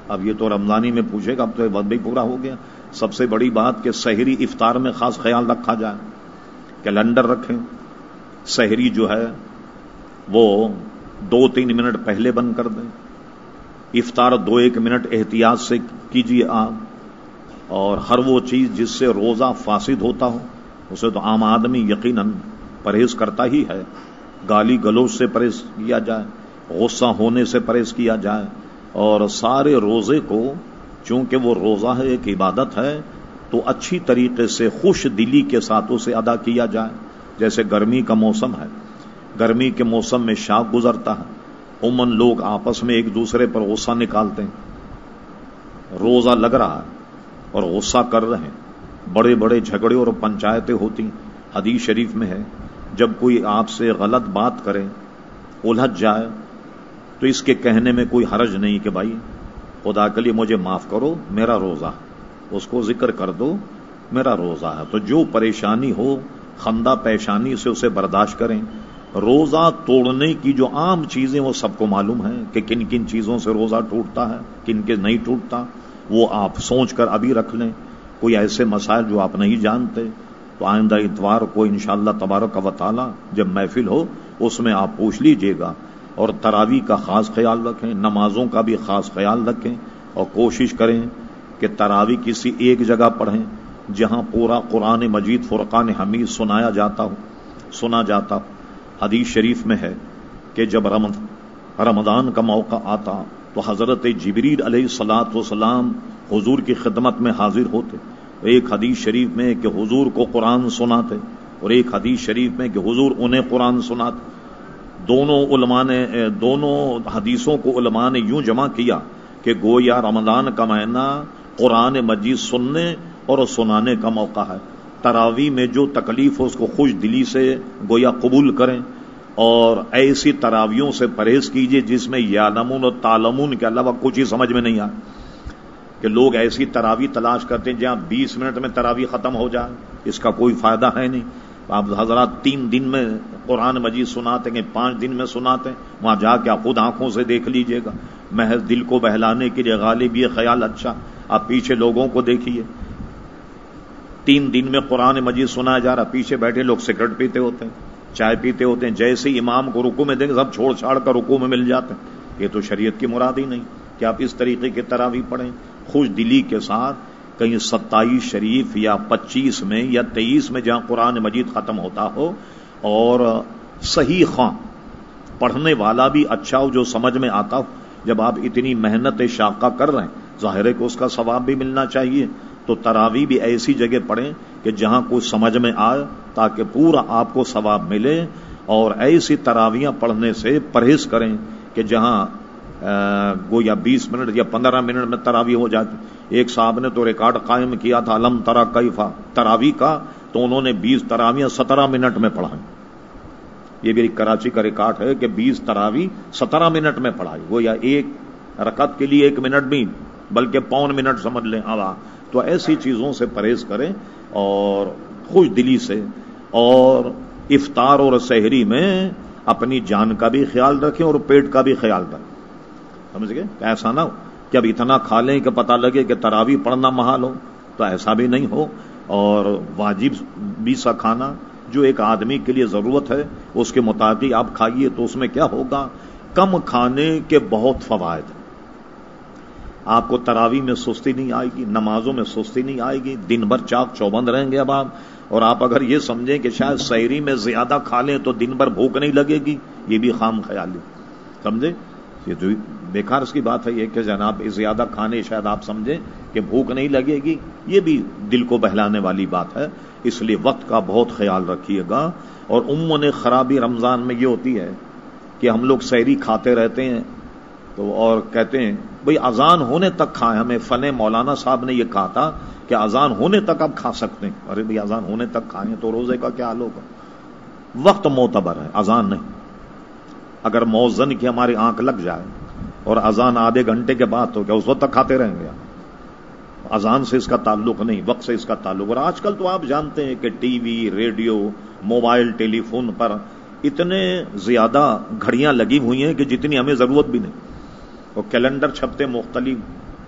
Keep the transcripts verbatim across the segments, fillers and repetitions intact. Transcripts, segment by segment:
اب یہ تو رمضانی میں پوچھے گا، اب تو وقت بھی پورا ہو گیا. سب سے بڑی بات کہ سحری افطار میں خاص خیال رکھا جائے، کیلنڈر رکھیں. سحری جو ہے وہ دو تین منٹ پہلے بند کر دیں. افطار دو ایک منٹ احتیاط سے کیجیے آپ. اور ہر وہ چیز جس سے روزہ فاسد ہوتا ہو اسے تو عام آدمی یقیناً پرہیز کرتا ہی ہے. گالی گلوچ سے پرہیز کیا جائے، غصہ ہونے سے پرہیز کیا جائے، اور سارے روزے کو چونکہ وہ روزہ ہے، ایک عبادت ہے، تو اچھی طریقے سے خوش دلی کے ساتھ اسے ادا کیا جائے. جیسے گرمی کا موسم ہے، گرمی کے موسم میں شاخ گزرتا ہے، عموماً لوگ آپس میں ایک دوسرے پر غصہ نکالتے ہیں. روزہ لگ رہا ہے اور غصہ کر رہے ہیں، بڑے بڑے جھگڑے اور پنچایتیں ہوتی. حدیث شریف میں ہے جب کوئی آپ سے غلط بات کرے، الجھ جائے، تو اس کے کہنے میں کوئی حرج نہیں کہ بھائی خدا کے لیے مجھے معاف کرو، میرا روزہ. اس کو ذکر کر دو میرا روزہ ہے. تو جو پریشانی ہو خندہ پیشانی سے اسے برداشت کریں. روزہ توڑنے کی جو عام چیزیں وہ سب کو معلوم ہے کہ کن کن چیزوں سے روزہ ٹوٹتا ہے، کن کے نہیں ٹوٹتا. وہ آپ سوچ کر ابھی رکھ لیں. کوئی ایسے مسائل جو آپ نہیں جانتے تو آئندہ اتوار کو انشاءاللہ تبارک و تعالی جب محفل ہو اس میں آپ پوچھ لیجئے گا. اور تراویح کا خاص خیال رکھیں، نمازوں کا بھی خاص خیال رکھیں، اور کوشش کریں کہ تراویح کسی ایک جگہ پڑھیں جہاں پورا قرآن مجید فرقان حمید سنایا جاتا ہو سنا جاتا ہو. حدیث شریف میں ہے کہ جب رمضان کا موقع آتا تو حضرت جبریل علیہ الصلاۃ والسلام حضور کی خدمت میں حاضر ہوتے. ایک حدیث شریف میں کہ حضور کو قرآن سناتے، اور ایک حدیث شریف میں کہ حضور انہیں قرآن سناتے. دونوں علماء نے دونوں حدیثوں کو علماء نے یوں جمع کیا کہ گویا رمضان کا مہینہ قرآن مجید سننے اور سنانے کا موقع ہے. تراویح میں جو تکلیف ہو اس کو خوش دلی سے گویا قبول کریں، اور ایسی تراویحوں سے پرہیز کیجیے جس میں یعلمون اور تعلمون کے علاوہ کچھ ہی سمجھ میں نہیں آئے. کہ لوگ ایسی تراویح تلاش کرتے ہیں جہاں بیس منٹ میں تراویح ختم ہو جائے، اس کا کوئی فائدہ ہے نہیں. آپ حضرات تین دن میں قرآن مجید سناتے ہیں، پانچ دن میں سناتے ہیں، وہاں جا کے آپ خود آنکھوں سے دیکھ لیجئے گا. محض دل کو بہلانے کے لیے غالب یہ خیال اچھا. آپ پیچھے لوگوں کو دیکھیے، تین دن میں قرآن مجید سنایا جا رہا، پیچھے بیٹھے لوگ سگریٹ پیتے ہوتے ہیں، چائے پیتے ہوتے ہیں. جیسے ہی امام کو رکوع میں دیں گے سب چھوڑ چھاڑ کر رکوع میں مل جاتے ہیں. یہ تو شریعت کی مراد ہی نہیں کہ آپ اس طریقے کی تراویح پڑھیں. خوش دلی کے ساتھ کہیں ستائیس شریف یا پچیس میں یا تیئیس میں جہاں قرآن مجید ختم ہوتا ہو، اور صحیح خواہ پڑھنے والا بھی اچھا ہو جو سمجھ میں آتا ہو. جب آپ اتنی محنت شاقہ کر رہے ہیں ظاہر ہے کہ اس کا ثواب بھی ملنا چاہیے. تو تراویح بھی ایسی جگہ پڑھیں کہ جہاں کچھ سمجھ میں آئے تاکہ پورا آپ کو ثواب ملے. اور ایسی تراویحاں پڑھنے سے پرہیز کریں کہ جہاں گویا بیس منٹ یا پندرہ منٹ میں تراویح ہو جاتی. ایک صاحب نے تو ریکارڈ قائم کیا تھا علم ترا کیفا تراویح کا، تو انہوں نے بیس تراویحاں سترہ منٹ میں پڑھائی. یہ بھی کراچی کا ریکارڈ ہے کہ بیس تراویح سترہ منٹ میں پڑھائی. گویا ایک رکعت کے لیے ایک منٹ بھی بلکہ پون منٹ سمجھ لیں. آوا تو ایسی چیزوں سے پرہیز کریں اور خوش دلی سے. اور افطار اور سحری میں اپنی جان کا بھی خیال رکھیں اور پیٹ کا بھی خیال رکھیں. سمجھ گئے؟ ایسا نہ ہو کہ اب اتنا کھا لیں کہ پتہ لگے کہ تراویح پڑھنا محال ہو، تو ایسا بھی نہیں ہو. اور واجب بھی سا کھانا جو ایک آدمی کے لیے ضرورت ہے اس کے مطابق آپ کھائیے. تو اس میں کیا ہوگا؟ کم کھانے کے بہت فوائد ہیں. آپ کو تراویح میں سستی نہیں آئے گی، نمازوں میں سستی نہیں آئے گی، دن بھر چاق چوبند رہیں گے اب آپ. اور آپ اگر یہ سمجھیں کہ شاید سحری میں زیادہ کھا لیں تو دن بھر بھوک نہیں لگے گی، یہ بھی خام خیالی. سمجھے؟ یہ تو بیکار اس کی بات ہے یہ کہ جناب زیادہ کھانے شاید آپ سمجھیں کہ بھوک نہیں لگے گی، یہ بھی دل کو بہلانے والی بات ہے. اس لیے وقت کا بہت خیال رکھیے گا. اور عموماً خرابی رمضان میں یہ ہوتی ہے کہ ہم لوگ سحری کھاتے رہتے ہیں تو اور کہتے ہیں بھئی اذان ہونے تک کھائیں. ہمیں فن مولانا صاحب نے یہ کہا تھا کہ اذان ہونے تک آپ کھا سکتے ہیں. ارے بھئی اذان ہونے تک کھائیں تو روزے کا کیا حال ہوگا؟ وقت معتبر ہے، اذان نہیں. اگر مؤذن کی ہماری آنکھ لگ جائے اور اذان آدھے گھنٹے کے بعد تو کیا اس وقت تک کھاتے رہیں گے؟ اذان سے اس کا تعلق نہیں، وقت سے اس کا تعلق. اور آج کل تو آپ جانتے ہیں کہ TV, radio, mobile, telephone پر اتنے زیادہ گھڑیاں لگی ہوئی ہیں کہ جتنی ہمیں ضرورت بھی نہیں. اور کیلنڈر چھپتے مختلف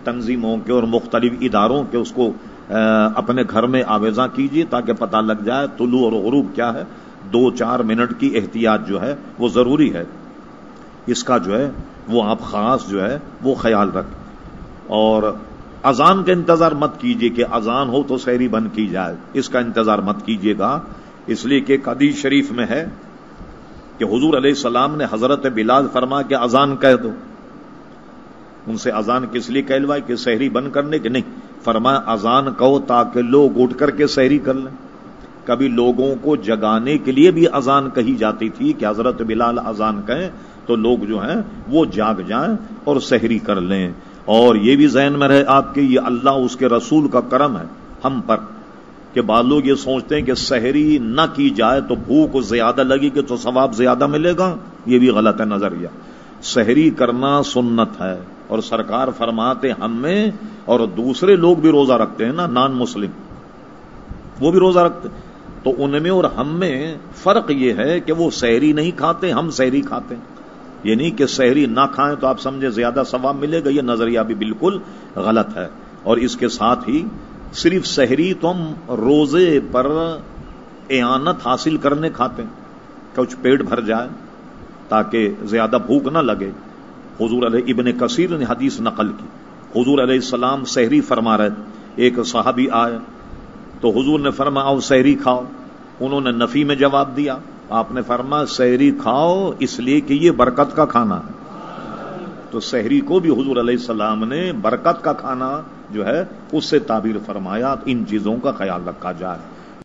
تنظیموں کے اور مختلف اداروں کے اس کو اپنے گھر میں آویزاں کیجیے تاکہ پتہ لگ جائے طلوع اور غروب کیا ہے. دو چار منٹ کی احتیاط جو ہے وہ ضروری ہے. اس کا جو ہے وہ آپ خاص جو ہے وہ خیال رکھ. اور اذان کا انتظار مت کیجیے کہ اذان ہو تو سحری بند کی جائے, اس کا انتظار مت کیجیے گا, اس لیے کہ حدیث شریف میں ہے کہ حضور علیہ السلام نے حضرت بلال فرما کہ اذان کہہ دو. ان سے اذان کس لیے کہلوائی کہ سحری بند کرنے کے نہیں, فرمایا اذان کہو تاکہ لوگ اٹھ کر کے سحری کر لیں. کبھی لوگوں کو جگانے کے لیے بھی اذان کہی جاتی تھی کہ حضرت بلال اذان کہیں تو لوگ جو ہیں وہ جاگ جائیں اور سحری کر لیں. اور یہ بھی ذہن میں رہے آپ کے, یہ اللہ اس کے رسول کا کرم ہے ہم پر کہ بعض لوگ یہ سوچتے ہیں کہ سحری نہ کی جائے تو بھوک زیادہ لگے گی تو ثواب زیادہ ملے گا. یہ بھی غلط ہے نظریہ. سحری کرنا سنت ہے اور سرکار فرماتے ہم میں اور دوسرے لوگ بھی روزہ رکھتے ہیں نا, نان مسلم وہ بھی روزہ رکھتے, تو ان میں اور ہم میں فرق یہ ہے کہ وہ سحری نہیں کھاتے, ہم سحری کھاتے ہیں. یہ نہیں کہ سحری نہ کھائیں تو آپ سمجھے زیادہ ثواب ملے گا, یہ نظریہ بھی بالکل غلط ہے. اور اس کے ساتھ ہی صرف سحری تو ہم روزے پر اعانت حاصل کرنے کھاتے ہیں, کچھ پیٹ بھر جائے تاکہ زیادہ بھوک نہ لگے. حضور علیہ ابن کثیر نے حدیث نقل کی, حضور علیہ السلام سحری فرما رہے, ایک صحابی آئے تو حضور نے فرمایا آؤ سحری کھاؤ. انہوں نے نفی میں جواب دیا. آپ نے فرمایا سحری کھاؤ اس لیے کہ یہ برکت کا کھانا ہے. تو سحری کو بھی حضور علیہ السلام نے برکت کا کھانا جو ہے اس سے تعبیر فرمایا. ان چیزوں کا خیال رکھا جائے.